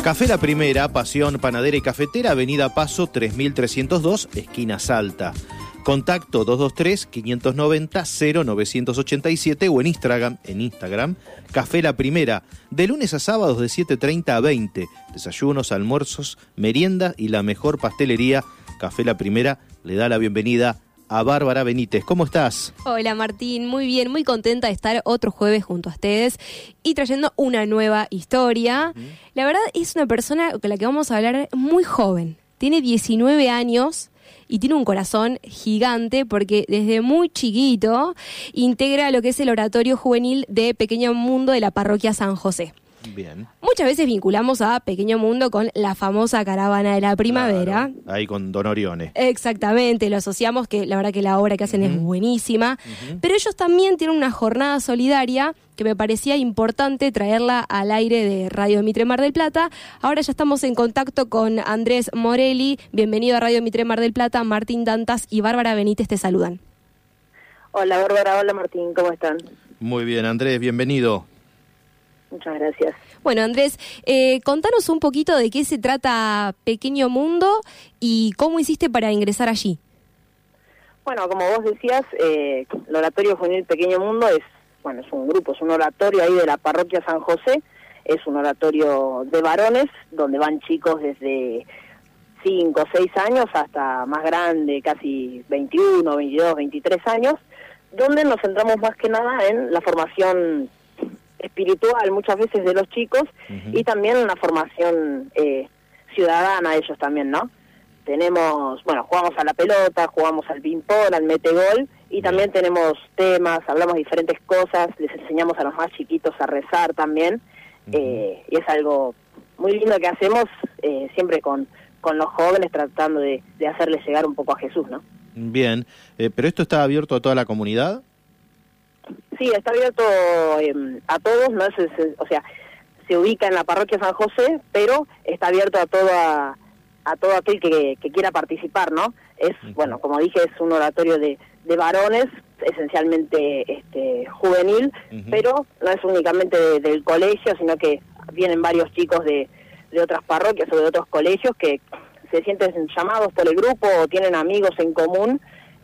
Café La Primera, Pasión Panadera y Cafetera, Avenida Paso 3302, esquina Salta. Contacto 223-590-0987 o en Instagram, Café La Primera, de lunes a sábados de 7:30 a 20. Desayunos, almuerzos, merienda y la mejor pastelería. Café La Primera le da la bienvenida a Bárbara Benítez. ¿Cómo estás? Hola Martín, muy bien, muy contenta de estar otro jueves junto a ustedes y trayendo una nueva historia. La verdad es una persona con la que vamos a hablar muy joven, tiene 19 años y tiene un corazón gigante porque desde muy chiquito integra lo que es el oratorio juvenil de Pequeño Mundo de la parroquia San José. Bien. Muchas veces vinculamos a Pequeño Mundo con la famosa caravana de la primavera. Claro, ahí con Don Orione. Exactamente, lo asociamos, que la verdad que la obra que hacen es buenísima. Pero ellos también tienen una jornada solidaria que me parecía importante traerla al aire de Radio Mitre Mar del Plata. Ahora ya estamos en contacto con Andrés Morelli. Bienvenido a Radio Mitre Mar del Plata. Martín Dantas y Bárbara Benítez te saludan. Hola Bárbara, hola Martín, ¿cómo están? Muy bien, Andrés, bienvenido. Muchas gracias. Bueno, Andrés, contanos un poquito de qué se trata Pequeño Mundo y cómo hiciste para ingresar allí. Bueno, como vos decías, el Oratorio Juvenil Pequeño Mundo es un grupo, es un oratorio ahí de la parroquia San José, es un oratorio de varones, donde van chicos desde 5 o 6 años hasta más grande, casi 21, 22, 23 años, donde nos centramos más que nada en la formación espiritual muchas veces de los chicos y también una formación ciudadana de ellos también, ¿no? Jugamos a la pelota, jugamos al ping-pong, al mete-gol y también tenemos temas, hablamos de diferentes cosas, les enseñamos a los más chiquitos a rezar también y es algo muy lindo que hacemos siempre con los jóvenes tratando de hacerles llegar un poco a Jesús, ¿no? Bien, ¿pero esto está abierto a toda la comunidad? Sí, está abierto a todos, no es, se ubica en la parroquia San José, pero está abierto a todo aquel que quiera participar, ¿no? Es, como dije, es un oratorio de varones, esencialmente juvenil, pero no es únicamente del colegio, sino que vienen varios chicos de otras parroquias o de otros colegios que se sienten llamados por el grupo o tienen amigos en común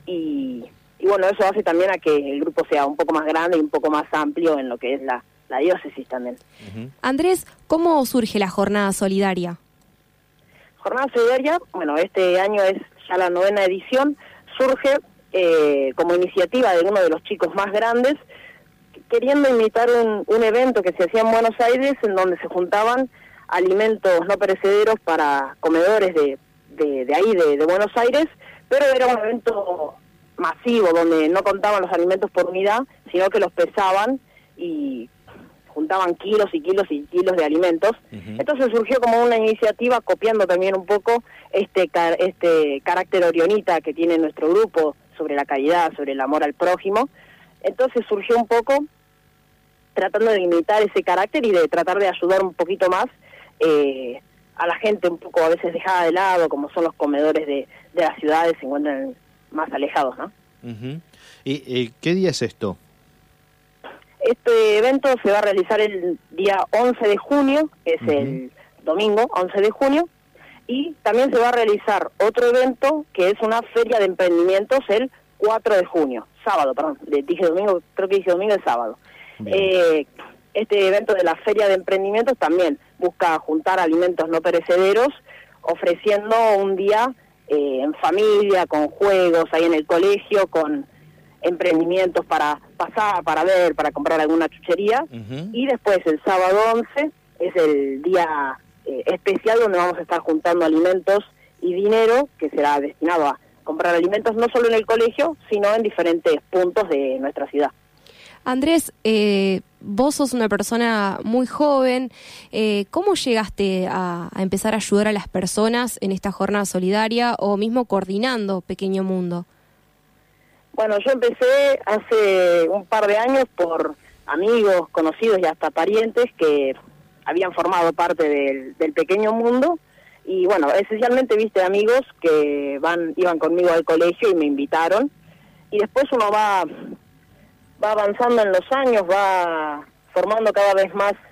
y eso hace también a que el grupo sea un poco más grande y un poco más amplio en lo que es la diócesis también. Andrés, ¿cómo surge la jornada solidaria? Jornada solidaria, este año es ya la 9ª edición, surge como iniciativa de uno de los chicos más grandes, queriendo imitar un evento que se hacía en Buenos Aires, en donde se juntaban alimentos no perecederos para comedores de ahí, de Buenos Aires, pero era un evento masivo, donde no contaban los alimentos por unidad, sino que los pesaban y juntaban kilos y kilos y kilos de alimentos. Entonces surgió como una iniciativa, copiando también un poco este carácter orionita que tiene nuestro grupo sobre la caridad, sobre el amor al prójimo. Entonces surgió un poco tratando de imitar ese carácter y de tratar de ayudar un poquito más a la gente un poco a veces dejada de lado, como son los comedores de las ciudades, se encuentran más alejados, ¿no? ¿Y qué día es esto? Este evento se va a realizar el día 11 de junio, que es el domingo 11 de junio, y también se va a realizar otro evento que es una feria de emprendimientos el 4 de junio, sábado, perdón, dije domingo, creo que dije domingo, es sábado. Este evento de la feria de emprendimientos también busca juntar alimentos no perecederos, ofreciendo un día en familia, con juegos ahí en el colegio, con emprendimientos para pasar, para ver, para comprar alguna chuchería. Y después el sábado 11 es el día especial donde vamos a estar juntando alimentos y dinero que será destinado a comprar alimentos no solo en el colegio, sino en diferentes puntos de nuestra ciudad. Andrés, vos sos una persona muy joven. ¿Cómo llegaste a empezar a ayudar a las personas en esta jornada solidaria o mismo coordinando Pequeño Mundo? Bueno, yo empecé hace un par de años por amigos, conocidos y hasta parientes que habían formado parte del Pequeño Mundo. Y esencialmente amigos que iban conmigo al colegio y me invitaron. Y después uno va avanzando en los años, va formando cada vez más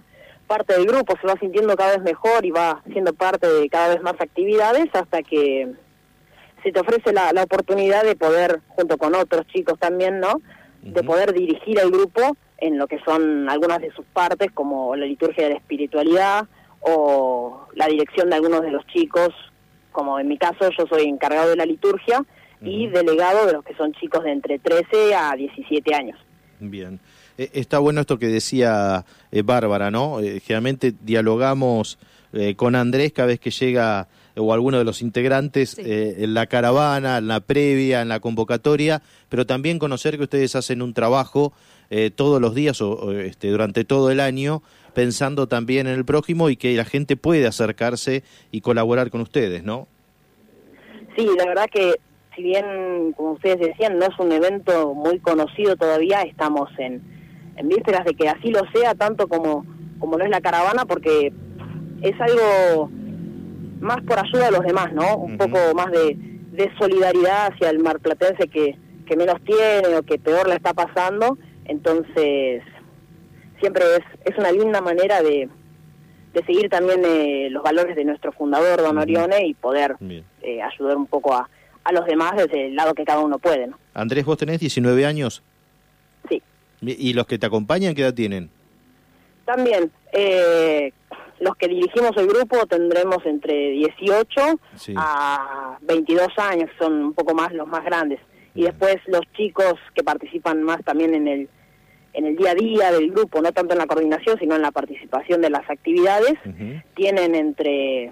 parte del grupo, se va sintiendo cada vez mejor y va siendo parte de cada vez más actividades hasta que se te ofrece la oportunidad de poder, junto con otros chicos también, ¿no?, de poder dirigir al grupo en lo que son algunas de sus partes, como la liturgia de la espiritualidad o la dirección de algunos de los chicos, como en mi caso yo soy encargado de la liturgia y delegado de los que son chicos de entre 13 a 17 años. Bien. Está bueno esto que decía Bárbara, ¿no? Generalmente dialogamos con Andrés cada vez que llega o alguno de los integrantes en la caravana, en la previa, en la convocatoria, pero también conocer que ustedes hacen un trabajo todos los días o durante todo el año, pensando también en el prójimo y que la gente puede acercarse y colaborar con ustedes, ¿no? Sí, la verdad que si bien, como ustedes decían, no es un evento muy conocido todavía, estamos en vísperas de que así lo sea, tanto como lo es la caravana, porque es algo más por ayuda a los demás, ¿no? Un poco más de solidaridad hacia el marplatense que menos tiene o que peor la está pasando. Entonces, siempre es una linda manera de seguir también los valores de nuestro fundador, don Orione, y poder ayudar un poco a los demás desde el lado que cada uno puede, ¿no? Andrés, ¿vos tenés 19 años? Sí. ¿Y los que te acompañan qué edad tienen? También, los que dirigimos el grupo tendremos entre 18 a 22 años, son un poco más los más grandes. Y después los chicos que participan más también en el día a día del grupo, no tanto en la coordinación, sino en la participación de las actividades, tienen entre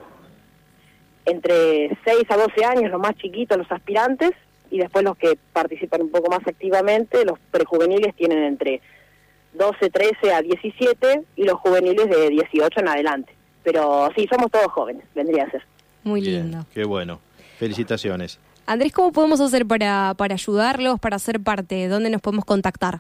6 a 12 años, los más chiquitos, los aspirantes, y después los que participan un poco más activamente, los prejuveniles tienen entre 12, 13 a 17 y los juveniles de 18 en adelante. Pero sí, somos todos jóvenes, vendría a ser. Muy lindo. Qué bueno. Felicitaciones. Andrés, ¿cómo podemos hacer para ayudarlos, para ser parte? ¿Dónde nos podemos contactar?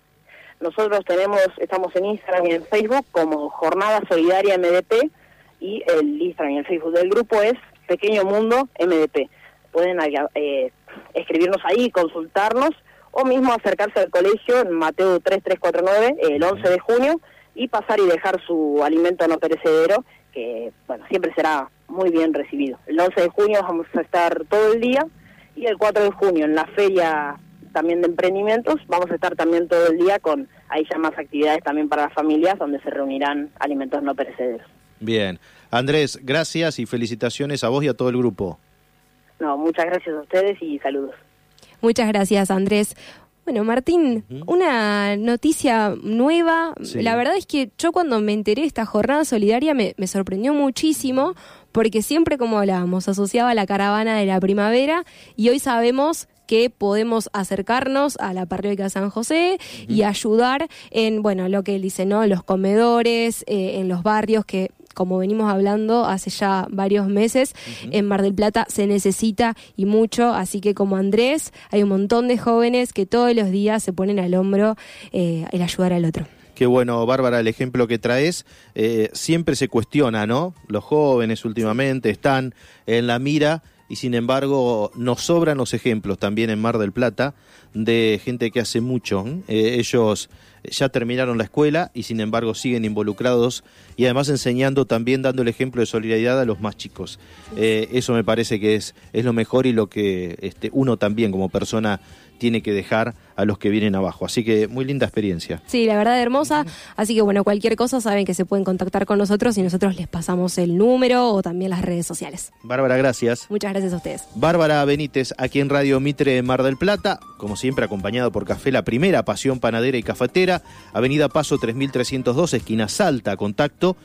Nosotros estamos en Instagram y en Facebook como Jornada Solidaria MDP, y el Instagram y el Facebook del grupo es Pequeño Mundo MDP. Pueden escribirnos ahí, consultarnos, o mismo acercarse al colegio en Mateo 3349 el 11 de junio y pasar y dejar su alimento no perecedero, que bueno, siempre será muy bien recibido. El 11 de junio vamos a estar todo el día, y el 4 de junio en la feria también de emprendimientos vamos a estar también todo el día, con ahí ya más actividades también para las familias donde se reunirán alimentos no perecederos. Bien. Andrés, gracias y felicitaciones a vos y a todo el grupo. No, muchas gracias a ustedes y saludos. Muchas gracias, Andrés. Bueno, Martín, una noticia nueva. Sí. La verdad es que yo cuando me enteré de esta jornada solidaria me sorprendió muchísimo, porque siempre, como hablábamos, asociaba a la caravana de la primavera, y hoy sabemos que podemos acercarnos a la parroquia San José y ayudar en, bueno, lo que él dice, ¿no? Los comedores, en los barrios que, como venimos hablando hace ya varios meses, en Mar del Plata se necesita y mucho, así que como Andrés, hay un montón de jóvenes que todos los días se ponen al hombro el ayudar al otro. Qué bueno, Bárbara, el ejemplo que traes. Siempre se cuestiona, ¿no? Los jóvenes últimamente están en la mira, y sin embargo nos sobran los ejemplos también en Mar del Plata de gente que hace mucho. Ellos ya terminaron la escuela y sin embargo siguen involucrados, y además enseñando también, dando el ejemplo de solidaridad a los más chicos. Eso me parece que es lo mejor, y lo que uno también como persona tiene que dejar a los que vienen abajo. Así que muy linda experiencia. Sí, la verdad, hermosa. Así que bueno, cualquier cosa saben que se pueden contactar con nosotros y nosotros les pasamos el número o también las redes sociales. Bárbara, gracias. Muchas gracias a ustedes. Bárbara Benítez, aquí en Radio Mitre, Mar del Plata, como siempre acompañado por Café La Primera, pasión panadera y cafetera, Avenida Paso 3302, esquina Salta, contacto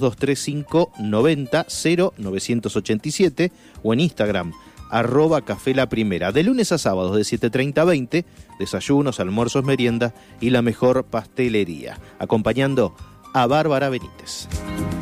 2235-90-0987 o en Instagram @Café La Primera, de lunes a sábados de 7:30 a 20, desayunos, almuerzos, merienda y la mejor pastelería, acompañando a Bárbara Benítez.